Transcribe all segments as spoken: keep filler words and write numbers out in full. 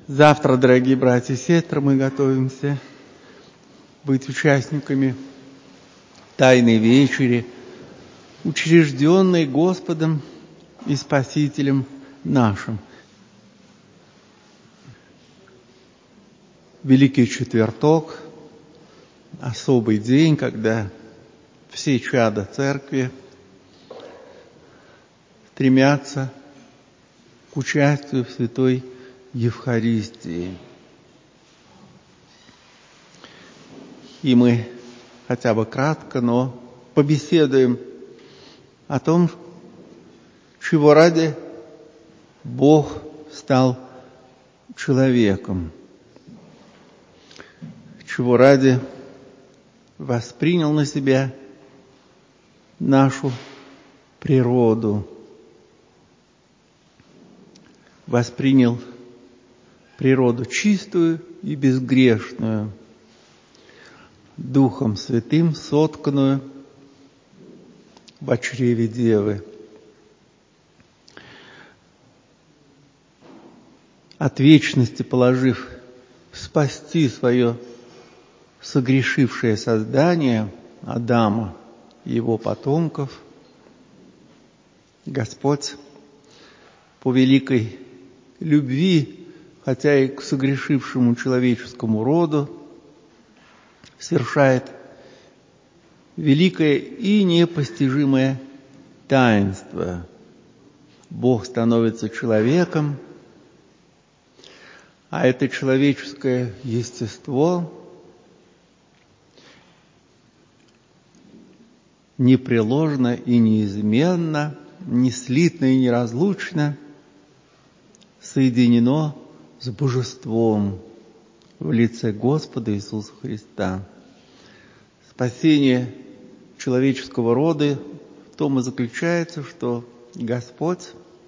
Завтра, дорогие братья и сестры, мы готовимся быть участниками Тайной Вечери, учрежденной Господом и Спасителем нашим. Великий Четверток, особый день, когда все чада Церкви стремятся к участию в Святой Евхаристии. И мы хотя бы кратко, но побеседуем о том, чего ради Бог стал человеком, чего ради воспринял на себя нашу природу, воспринял природу чистую и безгрешную, Духом Святым сотканную в чреве Девы. От вечности положив спасти свое согрешившее создание Адама и его потомков, Господь по великой любви, хотя и к согрешившему человеческому роду, совершает великое и непостижимое таинство. Бог становится человеком, а это человеческое естество непреложно и неизменно, неслитно и неразлучно соединено с Божеством в лице Господа Иисуса Христа. Спасение человеческого рода в том и заключается, что Господь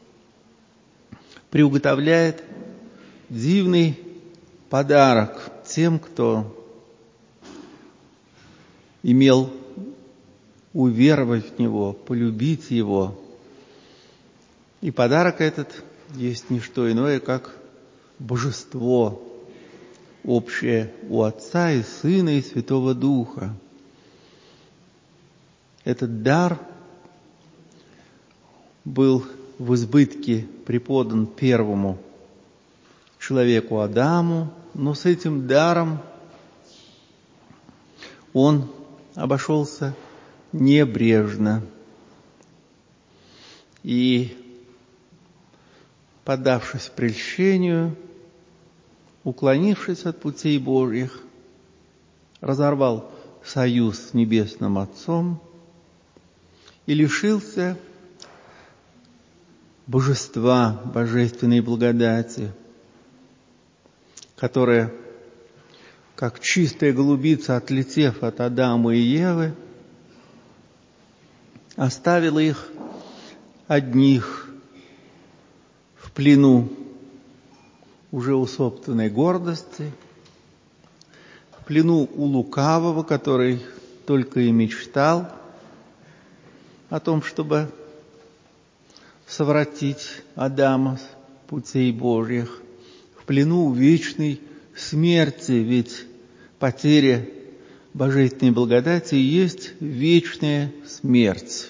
приуготовляет дивный подарок тем, кто имел уверовать в Него, полюбить Его. И подарок этот есть не что иное, как Божество, общее у Отца и Сына и Святого Духа. Этот дар был в избытке преподан первому человеку Адаму, но с этим даром он обошелся небрежно и, поддавшись прельщению, уклонившись от путей Божьих, разорвал союз с Небесным Отцом и лишился божества, божественной благодати, которая, как чистая голубица, отлетев от Адама и Евы, оставила их одних в плену уже у собственной гордости, в плену у лукавого, который только и мечтал о том, чтобы совратить Адама с путей Божьих, в плену у вечной смерти, ведь потеря божественной благодати есть вечная смерть,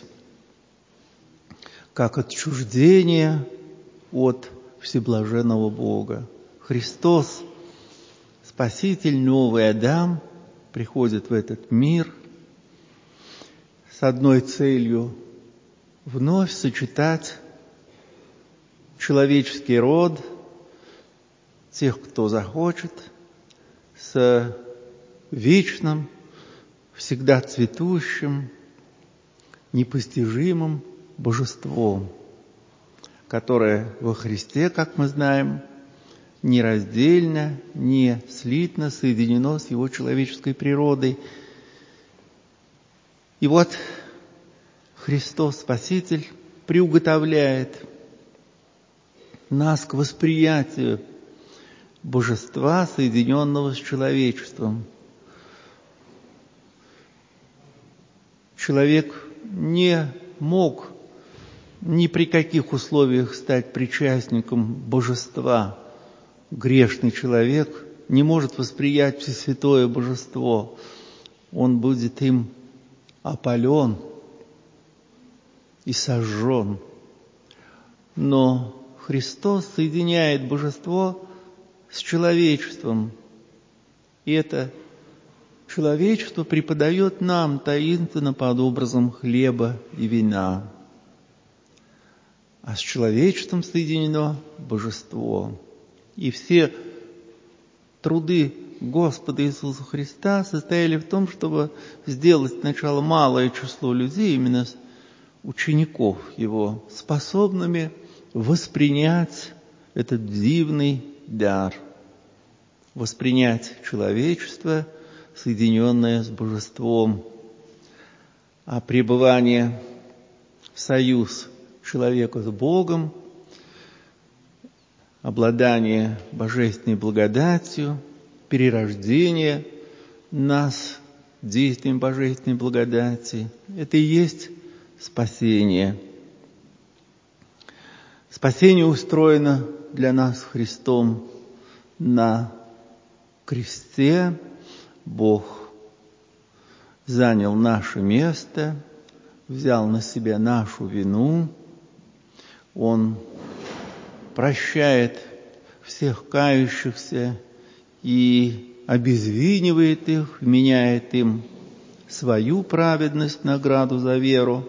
как отчуждение от всеблаженного Бога. Христос, Спаситель, новый Адам, приходит в этот мир с одной целью – вновь сочетать человеческий род, тех, кто захочет, с вечным, всегда цветущим, непостижимым Божеством, которое во Христе, как мы знаем, нераздельно, не слитно соединено с Его человеческой природой. И вот Христос, Спаситель, приуготовляет нас к восприятию Божества, соединенного с человечеством. Человек не мог ни при каких условиях стать причастником Божества, грешный человек не может восприять Всесвятое Божество. Он будет им опален и сожжен. Но Христос соединяет Божество с человечеством. И это человечество преподает нам таинственно под образом хлеба и вина. А с человечеством соединено Божество. И все труды Господа Иисуса Христа состояли в том, чтобы сделать сначала малое число людей, именно учеников Его, способными воспринять этот дивный дар, воспринять человечество, соединенное с Божеством. А пребывание в союз человека с Богом, обладание божественной благодатью, перерождение нас действием божественной благодати – это и есть спасение. Спасение устроено для нас Христом на кресте. Бог занял наше место, взял на себя нашу вину. Он прощает всех кающихся и обезвинивает их, вменяет им свою праведность, награду за веру.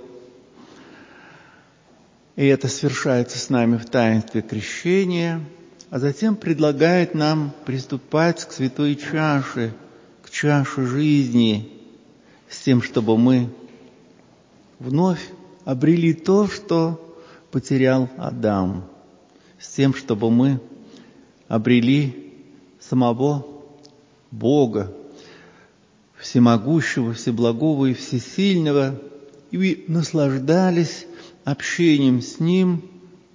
И это совершается с нами в таинстве крещения, а затем предлагает нам приступать к святой чаше, к чаше жизни, с тем, чтобы мы вновь обрели то, что потерял Адам, с тем, чтобы мы обрели самого Бога, всемогущего, всеблагого и всесильного, и наслаждались общением с Ним,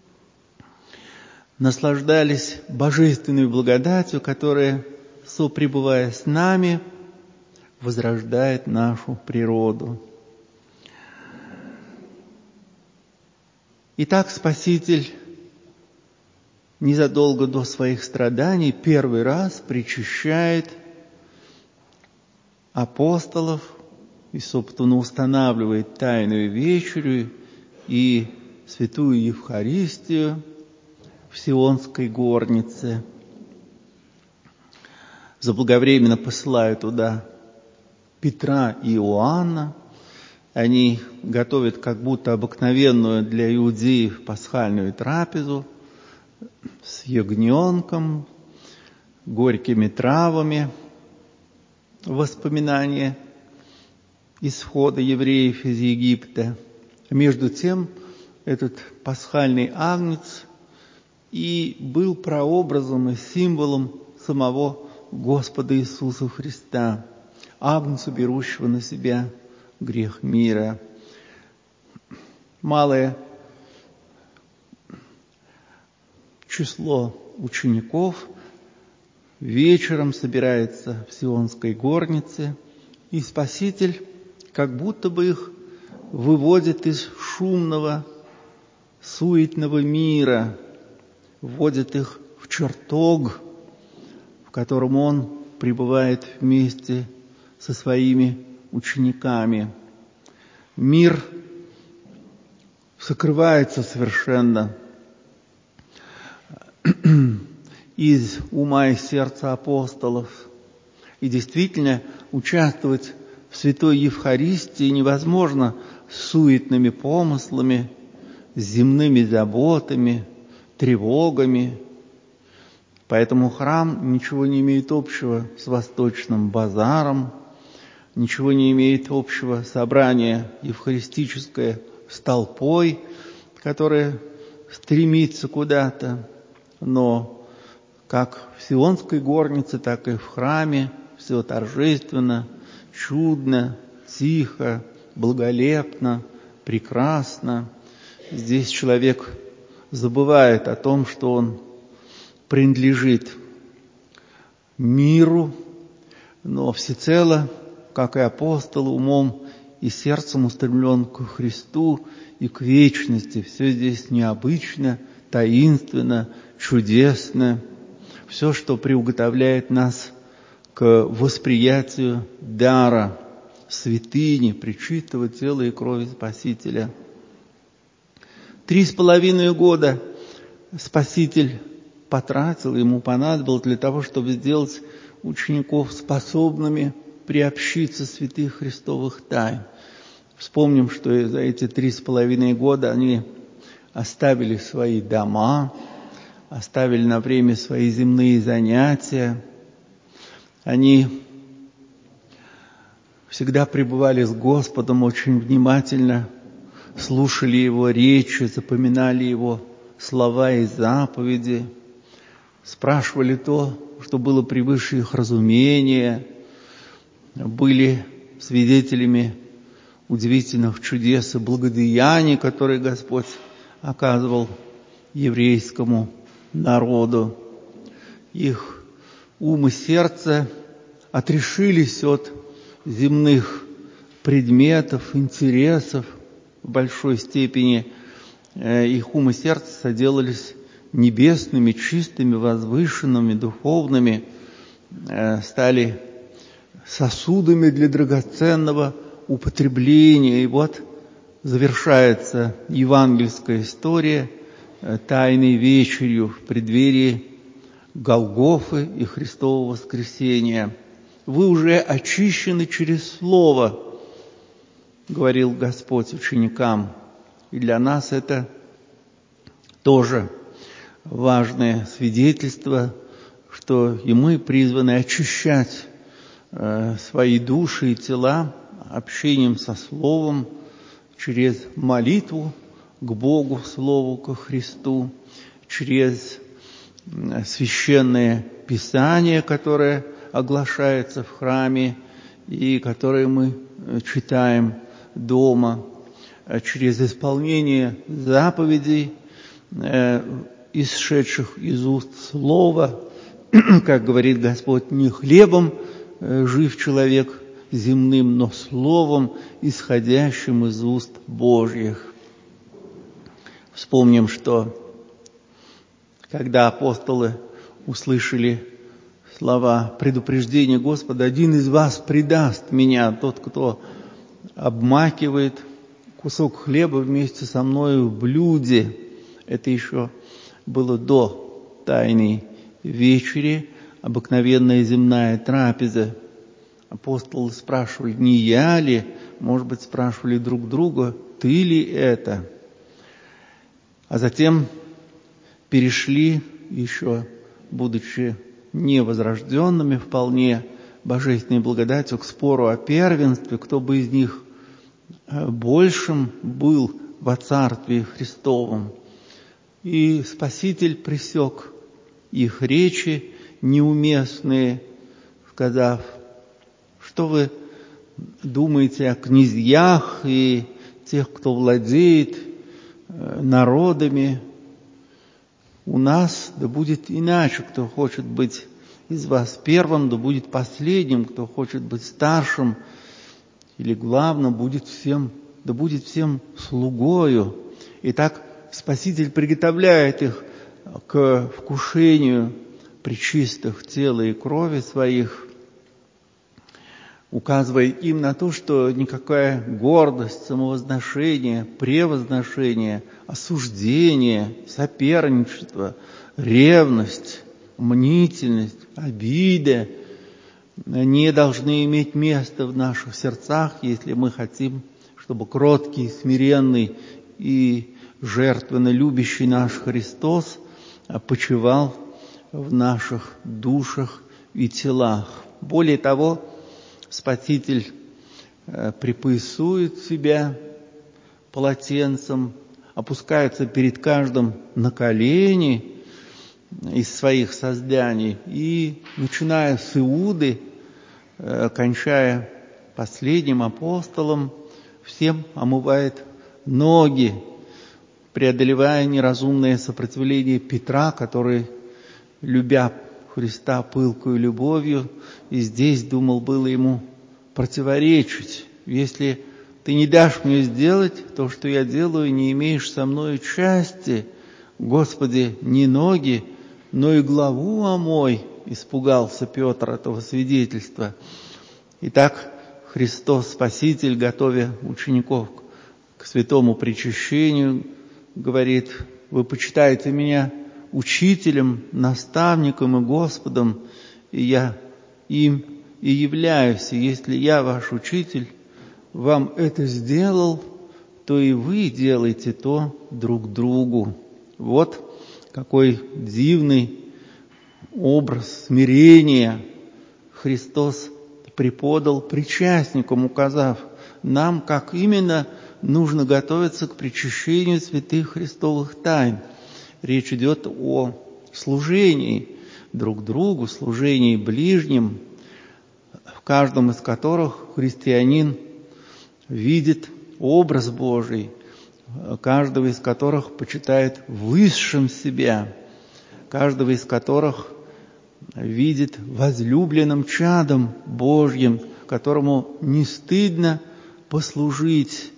наслаждались божественной благодатью, которая, сопребывая с нами, возрождает нашу природу. Итак, Спаситель незадолго до своих страданий первый раз причащает апостолов и, собственно, устанавливает Тайную вечерю и святую Евхаристию в Сионской горнице. Заблаговременно посылают туда Петра и Иоанна. Они готовят как будто обыкновенную для иудеев пасхальную трапезу с ягненком, горькими травами, воспоминания исхода евреев из Египта. Между тем, этот пасхальный агнец и был прообразом и символом самого Господа Иисуса Христа, агнца, берущего на себя грех мира. Малое число учеников вечером собирается в Сионской горнице, и Спаситель как будто бы их выводит из шумного, суетного мира, вводит их в чертог, в котором Он пребывает вместе со своими учениками. Мир сокрывается совершенно из ума и сердца апостолов. И действительно, участвовать в святой Евхаристии невозможно с суетными помыслами, с земными заботами, тревогами. Поэтому храм ничего не имеет общего с восточным базаром, ничего не имеет общего собрание евхаристическое с толпой, которая стремится куда-то. Но как в Сионской горнице, так и в храме все торжественно, чудно, тихо, благолепно, прекрасно. Здесь человек забывает о том, что он принадлежит миру, но всецело, как и апостол, умом и сердцем устремлен к Христу и к вечности. Все здесь необычно, таинственно, чудесно. все, что приуготовляет нас к восприятию дара, святыни, пречистого тела и крови Спасителя. Три с половиной года Спаситель потратил, ему понадобилось для того, чтобы сделать учеников способными приобщиться святых Христовых тайн. Вспомним, что за эти три с половиной года они оставили свои дома, оставили на время свои земные занятия. Они всегда пребывали с Господом, очень внимательно слушали Его речи, запоминали Его слова и заповеди, спрашивали то, что было превыше их разумения, были свидетелями удивительных чудес и благодеяний, которые Господь оказывал еврейскому народу. Их ум и сердце отрешились от земных предметов, интересов в большой степени. Их ум и сердце соделались небесными, чистыми, возвышенными, духовными, стали сосудами для драгоценного употребления. И вот завершается евангельская история Тайной вечерью в преддверии Голгофы и Христового воскресения. Вы уже очищены через Слово, говорил Господь ученикам. И для нас это тоже важное свидетельство, что и мы призваны очищать э, свои души и тела общением со Словом, через молитву к Богу, Слову, ко Христу, через священное Писание, которое оглашается в храме и которое мы читаем дома, через исполнение заповедей, исшедших из уст Слова, как говорит Господь, не хлебом жив человек земным, но словом, исходящим из уст Божьих. Вспомним, что когда апостолы услышали слова предупреждения Господа: «Один из вас предаст меня, тот, кто обмакивает кусок хлеба вместе со мною в блюде». Это еще было до Тайной вечери, обыкновенная земная трапеза. Апостолы спрашивали: не я ли? Может быть, спрашивали друг друга: ты ли это? А затем перешли, еще будучи невозрожденными вполне божественной благодатью, к спору о первенстве, кто бы из них большим был во Царстве Христовом. И Спаситель пресек их речи неуместные, сказав: что вы думаете о князьях и тех, кто владеет народами? У нас да будет иначе. Кто хочет быть из вас первым, да будет последним. Кто хочет быть старшим или главным, будет всем, да будет всем слугою. Итак, Спаситель приготовляет их к вкушению пречистых тела и крови своих, указывая им на то, что никакая гордость, самовозношение, превозношение, осуждение, соперничество, ревность, мнительность, обида не должны иметь места в наших сердцах, если мы хотим, чтобы кроткий, смиренный и жертвенно любящий наш Христос почивал в наших душах и телах. Более того, Спаситель припоясует себя полотенцем, опускается перед каждым на колени из своих созданий и, начиная с Иуды, кончая последним апостолом, всем омывает ноги, преодолевая неразумное сопротивление Петра, который, любя Христа пылкою любовью, и здесь, думал, было ему противоречить. Если ты не дашь мне сделать то, что я делаю, не имеешь со мною части, Господи, не ноги но и главу омой». Испугался Петр этого свидетельства. Итак, Христос Спаситель, готовя учеников к святому причащению, говорит: «Вы почитаете меня учителем, наставником и Господом, и я им и являюсь. И если я, ваш учитель, вам это сделал, то и вы делайте то друг другу». Вот какой дивный образ смирения Христос преподал причастникам, указав нам, как именно нужно готовиться к причащению святых христовых тайн. Речь идет о служении друг другу, служении ближним, в каждом из которых христианин видит образ Божий, каждого из которых почитает высшим себя, каждого из которых видит возлюбленным чадом Божьим, которому не стыдно послужить.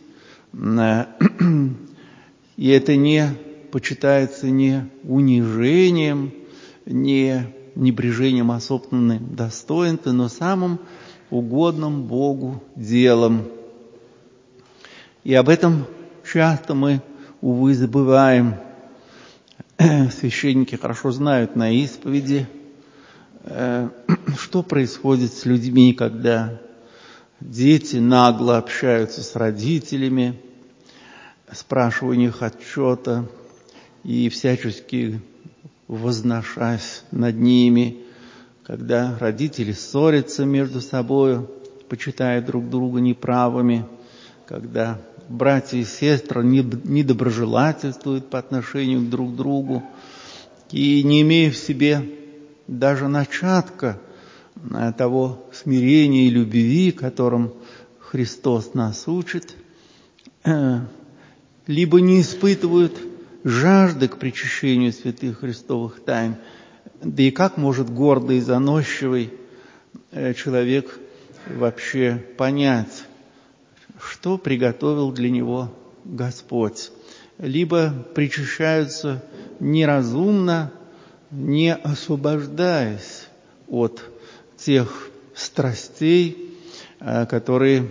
И это не почитается не унижением, не небрежением о собственном достоинстве, но самым угодным Богу делом. И об этом часто мы, увы, забываем. Священники хорошо знают на исповеди, что происходит с людьми, когда дети нагло общаются с родителями, спрашивая у них отчета и всячески возношаясь над ними, когда родители ссорятся между собой, почитая друг друга неправыми, когда братья и сестры недоброжелательствуют по отношению друг к другу и не имея в себе даже начатка того смирения и любви, которым Христос нас учит, либо не испытывают жажды к причащению святых христовых тайн. Да и как может гордый и заносчивый человек вообще понять, что приготовил для него Господь? Либо причащаются неразумно, не освобождаясь от тех страстей, которые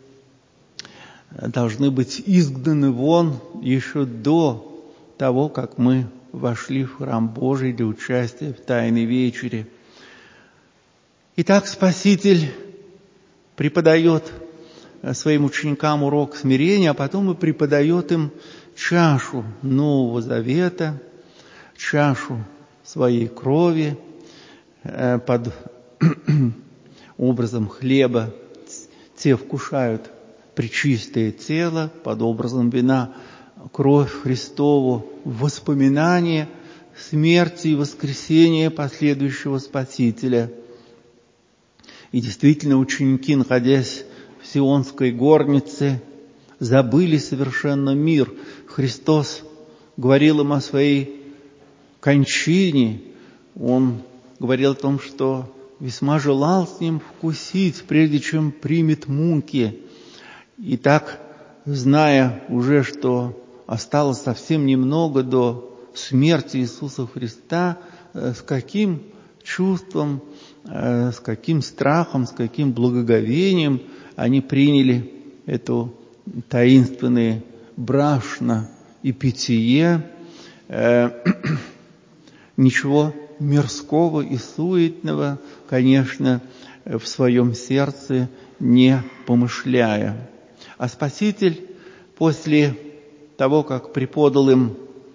должны быть изгнаны вон еще до того, как мы вошли в храм Божий для участия в Тайной Вечере. Итак, Спаситель преподает своим ученикам урок смирения, а потом и преподает им чашу Нового Завета, чашу своей крови под образом хлеба. Те вкушают пречистое тело, под образом вина кровь Христову, воспоминание смерти и воскресения последующего Спасителя. И действительно, ученики, находясь в Сионской горнице, забыли совершенно мир. Христос говорил им о своей кончине. Он говорил о том, что весьма желал с ним вкусить, прежде чем примет муки. И так, зная уже, что осталось совсем немного до смерти Иисуса Христа, с каким чувством, с каким страхом, с каким благоговением они приняли эту таинственное брашно и питье, ничего мирского и суетного, конечно, в своем сердце не помышляя. А Спаситель после того, как преподал им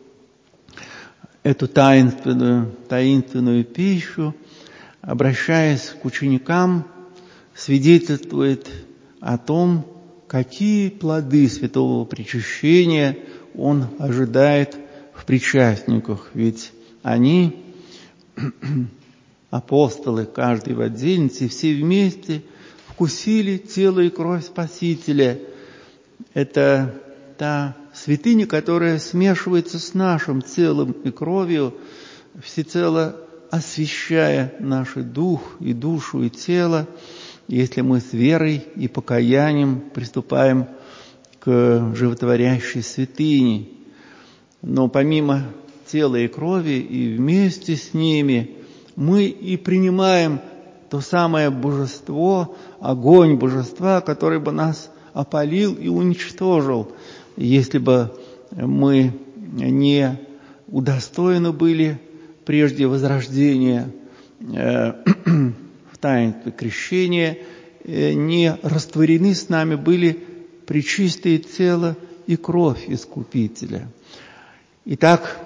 эту таинственную, таинственную пищу, обращаясь к ученикам, свидетельствует о том, какие плоды святого причащения он ожидает в причастниках. Ведь они, апостолы, каждый в отдельности, все вместе вкусили тело и кровь Спасителя. Это та святыня, которая смешивается с нашим телом и кровью, всецело освящая наш дух и душу и тело, если мы с верой и покаянием приступаем к животворящей святыне. Но помимо тела и крови, и вместе с ними мы и принимаем то самое божество, огонь божества, который бы нас опалил и уничтожил, если бы мы не удостоены были прежде возрождения э, в таинстве крещения, э, не растворены с нами были пречистые тело и кровь Искупителя. Итак,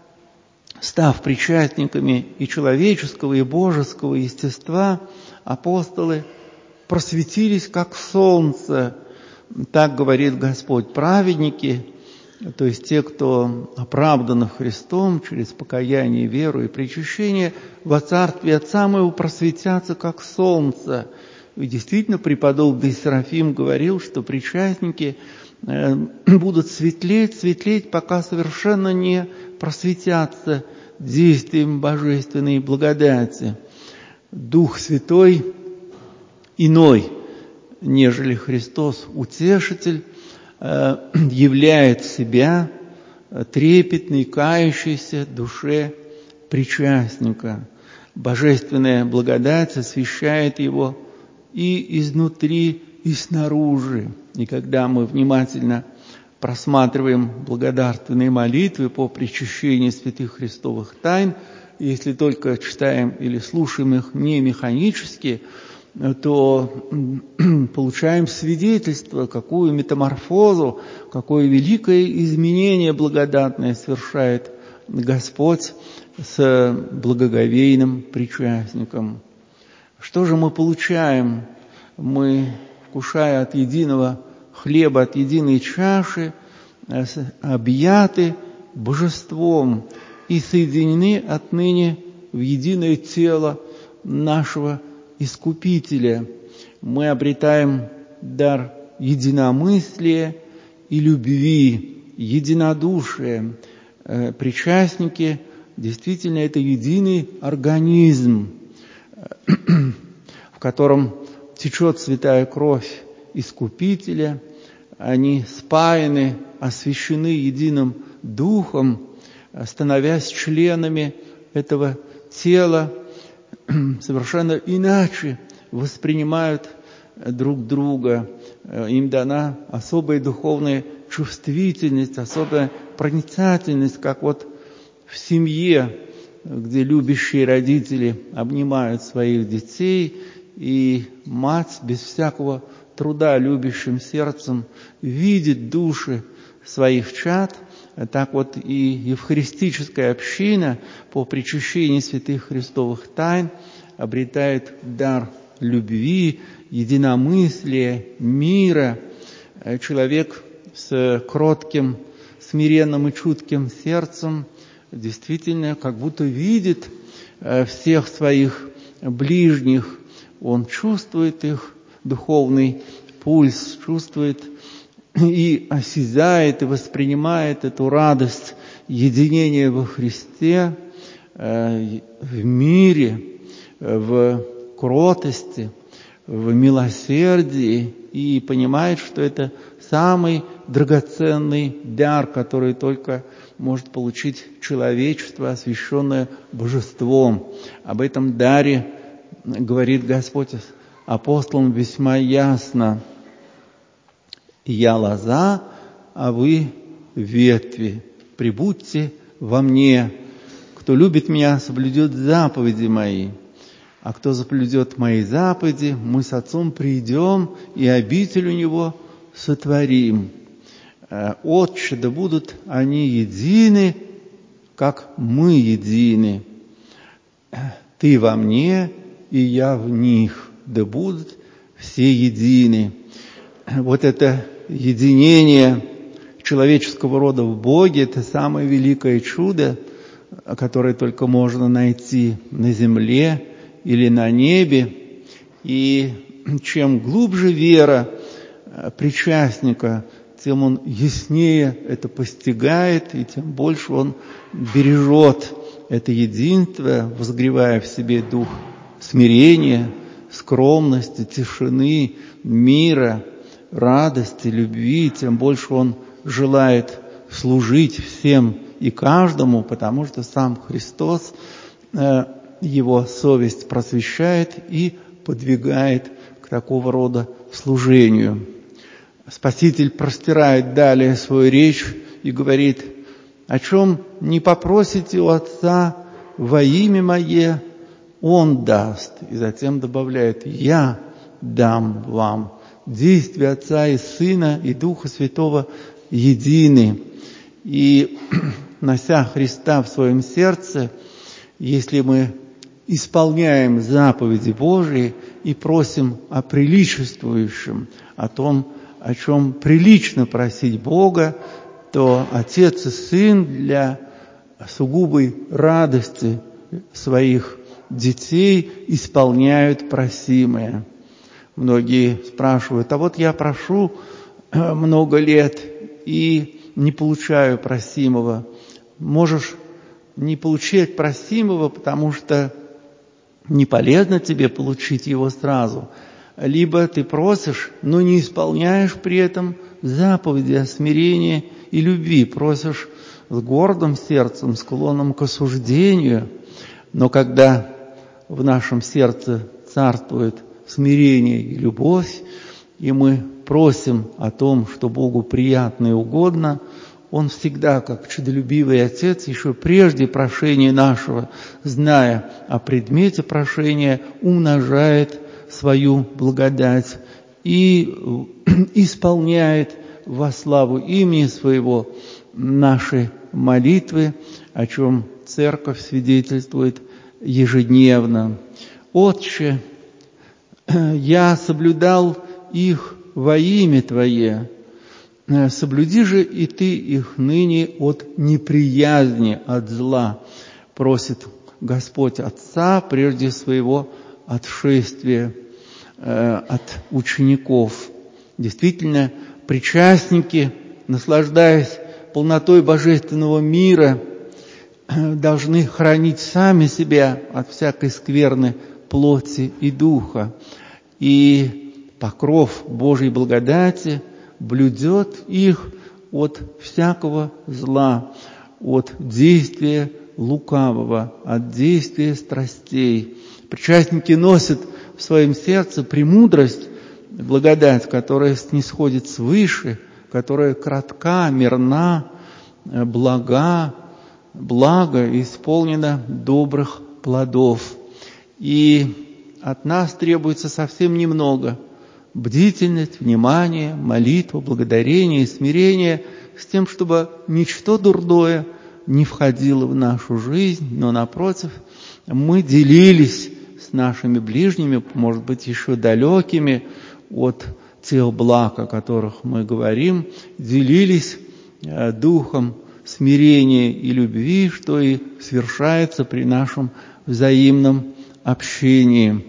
став причастниками и человеческого, и божеского естества, апостолы просветились, как солнце. Так говорит Господь: праведники, то есть те, кто оправданы Христом через покаяние, веру и причащение, во Царстве Отца Моего просветятся, как солнце. И действительно, преподобный Серафим говорил, что причастники будут светлеть, светлеть, пока совершенно не просветятся действием божественной благодати. Дух Святой иной, нежели Христос, Утешитель, являет себя трепетной, кающейся душе причастника. Божественная благодать освещает его и изнутри, и снаружи. И когда мы внимательно просматриваем благодарственные молитвы по причащению святых Христовых тайн, если только читаем или слушаем их не механически, то получаем свидетельство, какую метаморфозу, какое великое изменение благодатное совершает Господь с благоговейным причастником. Что же мы получаем? Мы, вкушая от единого хлеба, от единой чаши, объяты божеством и соединены отныне в единое тело нашего Искупителя. Мы обретаем дар единомыслия и любви, единодушия. Причастники действительно это единый организм, в котором течет святая кровь Искупителя. Они спаяны, освящены единым Духом, становясь членами этого тела, совершенно иначе воспринимают друг друга. Им дана особая духовная чувствительность, особая проницательность, как вот в семье, где любящие родители обнимают своих детей, и мать без всякого труда любящим сердцем видит души своих чад. Так вот и евхаристическая община по причащению святых Христовых тайн обретает дар любви, единомыслия, мира. Человек с кротким, смиренным и чутким сердцем действительно как будто видит всех своих ближних. Он чувствует их духовный пульс, чувствует и осязает, и воспринимает эту радость единения во Христе, в мире, в кротости, в милосердии, и понимает, что это самый драгоценный дар, который только может получить человечество, освященное божеством. Об этом даре говорит Господь апостолам весьма ясно: «Я лоза, а вы ветви, прибудьте во мне. Кто любит меня, соблюдет заповеди мои, а кто соблюдет мои заповеди, мы с Отцом придем и обитель у Него сотворим. Отче, да будут они едины, как мы едины. Ты во мне, и я в них, да будут все едины». Вот это единение человеческого рода в Боге – это самое великое чудо, которое только можно найти на земле или на небе. И чем глубже вера причастника, тем он яснее это постигает, и тем больше он бережет это единство, возгревая в себе дух смирения, скромности, тишины, мира, радости, любви, тем больше он желает служить всем и каждому, потому что сам Христос, его совесть просвещает и подвигает к такого рода служению. Спаситель простирает далее свою речь и говорит: «О чем не попросите у Отца во имя Мое, Он даст». И затем добавляет: «Я дам вам». Действия Отца и Сына и Духа Святого едины. И, нося Христа в своем сердце, если мы исполняем заповеди Божии и просим о приличествующем, о том, о чем прилично просить Бога, то Отец и Сын для сугубой радости своих детей исполняют просимое. Многие спрашивают: а вот я прошу много лет и не получаю просимого. Можешь не получать просимого, потому что не полезно тебе получить его сразу. Либо ты просишь, но не исполняешь при этом заповеди о смирении и любви. Просишь с гордым сердцем, склонным к осуждению. Но когда в нашем сердце царствует смирение и любовь, и мы просим о том, что Богу приятно и угодно, Он всегда, как чудолюбивый Отец, еще прежде прошения нашего, зная о предмете прошения, умножает свою благодать и исполняет во славу имени Своего наши молитвы, о чем Церковь свидетельствует ежедневно. «Отче, я соблюдал их во имя Твое, соблюди же и Ты их ныне от неприязни, от зла», просит Господь Отца прежде своего отшествия э, от учеников. Действительно, причастники, наслаждаясь полнотой божественного мира, должны хранить сами себя от всякой скверны плоти и духа. И покров Божьей благодати блюдет их от всякого зла, от действия лукавого, от действия страстей. Причастники носят в своем сердце премудрость, благодать, которая снисходит свыше, которая кратка, мирна, блага, благо и исполнена добрых плодов. И от нас требуется совсем немного: бдительность, внимание, молитва, благодарение и смирение, с тем, чтобы ничто дурное не входило в нашу жизнь, но, напротив, мы делились с нашими ближними, может быть, еще далекими от тех благ, о которых мы говорим, делились духом смирения и любви, что и совершается при нашем взаимном общении.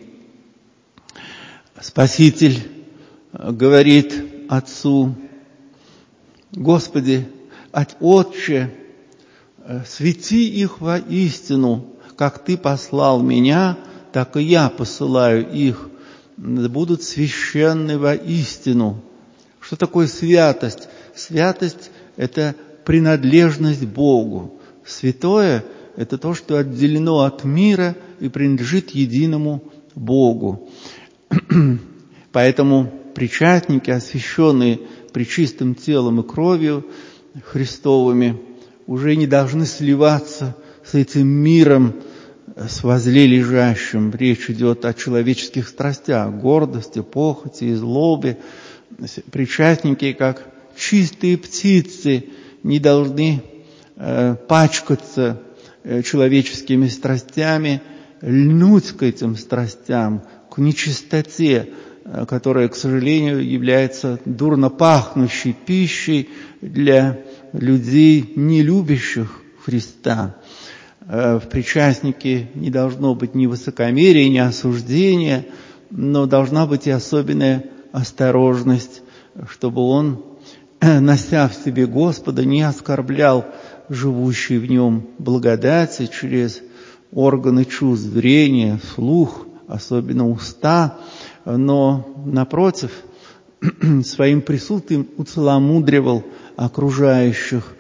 Спаситель говорит Отцу: «Господи, Отче, свети их во истину, как Ты послал Меня, так и Я посылаю их, будут священны во истину». Что такое святость? Святость – это принадлежность Богу. Святое – это то, что отделено от мира и принадлежит единому Богу. Поэтому причастники, освященные пречистым телом и кровью Христовыми, уже не должны сливаться с этим миром, с возле лежащим. Речь идет о человеческих страстях, гордости, похоти и злобе. Причастники, как чистые птицы, не должны э, пачкаться э, человеческими страстями, льнуть к этим страстям, к нечистоте, э, которая, к сожалению, является дурно пахнущей пищей для людей, не любящих Христа. Э, в причастнике не должно быть ни высокомерия, ни осуждения, но должна быть и особенная осторожность, чтобы он, нося в себе Господа, не оскорблял живущей в нем благодати через органы чувств, зрение, слух, особенно уста, но, напротив, своим присутствием уцеломудривал окружающих,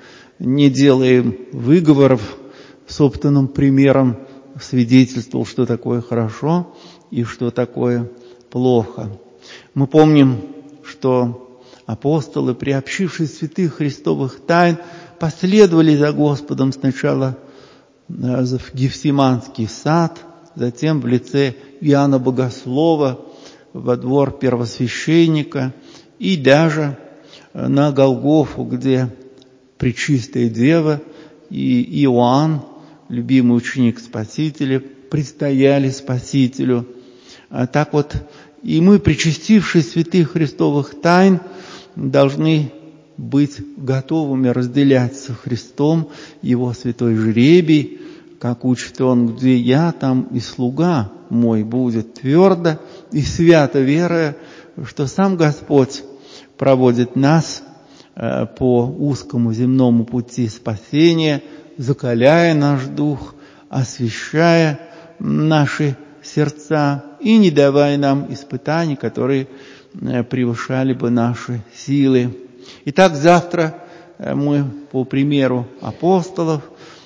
не делаем выговоров, собственным примером свидетельствовал, что такое хорошо и что такое плохо. Мы помним, что апостолы, приобщившись святых христовых тайн, последовали за Господом сначала в Гефсиманский сад, затем в лице Иоанна Богослова во двор первосвященника и даже на Голгофу, где Пречистая Дева и Иоанн, любимый ученик Спасителя, предстояли Спасителю. А так вот, и мы, причастившись святых христовых тайн, должны быть готовыми разделять со Христом Его святой жребий, как учит Он, где я, там и слуга мой будет, твердо и свято веруя, что сам Господь проводит нас по узкому земному пути спасения, закаляя наш дух, освящая наши сердца и не давая нам испытаний, которые превышали бы наши силы. Итак, завтра мы, по примеру апостолов,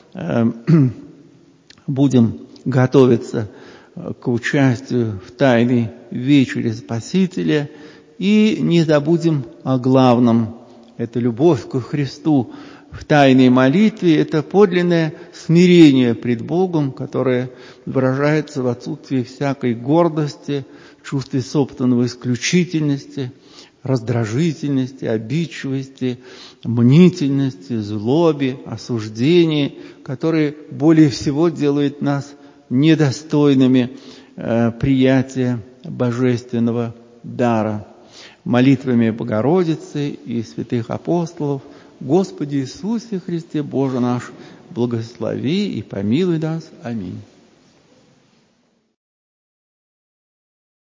будем готовиться к участию в тайной вечере Спасителя и не забудем о главном. Это любовь ко Христу в тайной молитве, это подлинное смирение пред Богом, которое выражается в отсутствии всякой гордости, чувстве собственного исключительности, раздражительности, обидчивости, мнительности, злобе, осуждении, которые более всего делают нас недостойными э, приятия божественного дара. Молитвами Богородицы и святых апостолов, Господи Иисусе Христе, Боже наш, благослови и помилуй нас. Аминь.